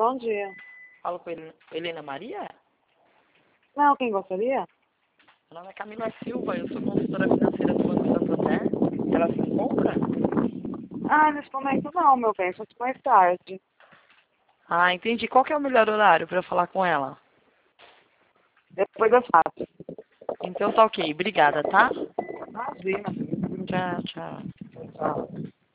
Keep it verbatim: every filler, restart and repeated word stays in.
Bom dia. Falo com Helena Helena Maria? Não, quem gostaria? Meu nome é Camila Silva, eu sou consultora financeira do Banco Santander. Ela se encontra? Ah, nesse momento não, meu bem, só mais tarde. Ah, entendi. Qual que é o melhor horário para eu falar com ela? Depois eu faço. Então tá ok. Obrigada, tá? Imagina. Tchau, tchau. Tchau.